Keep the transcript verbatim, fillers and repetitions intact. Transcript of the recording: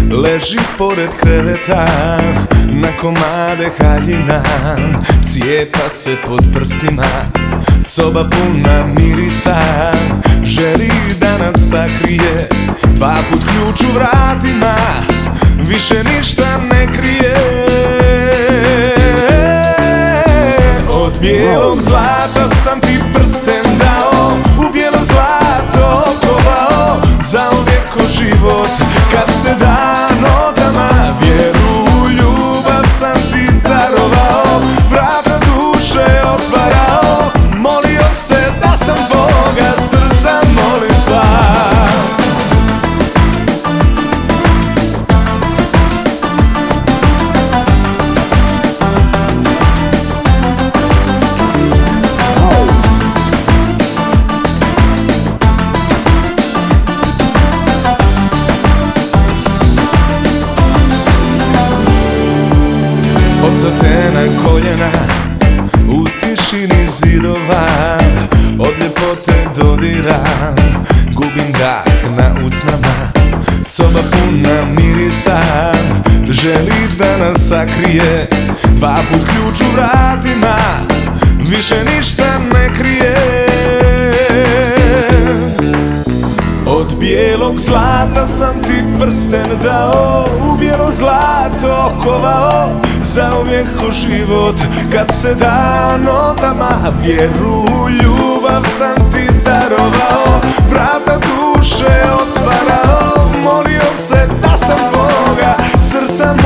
leži pored kreveta, na komade haljina, cijepa se pod prstima, soba puna mirisa, želi da nas sakrije, dva put ključ u vratima, više ništa ne krije. Od bijelog zlata sam ti prsten dao, u bijelo zlato kovao, zauvijek ko život kad se da nogama, vjeru u ljubav sam ti darovao, vrata duše otvarao, molio se da sam tvoga srca molitva. Odsotena koljena u tišini zidova, od ljepote dodira, gubim dah na usnama, soba puna mirisa, želi da nas sakrije, dva put ključ u vratima, više ništa ne krije. Od bijelog zlata sam ti prsten dao, u bijelo zlato kovao, zauvijek ko život kad se da notama, vjeru u ljubav sam ti darovao, vrata duše otvarao, molio se da sam tvoga srca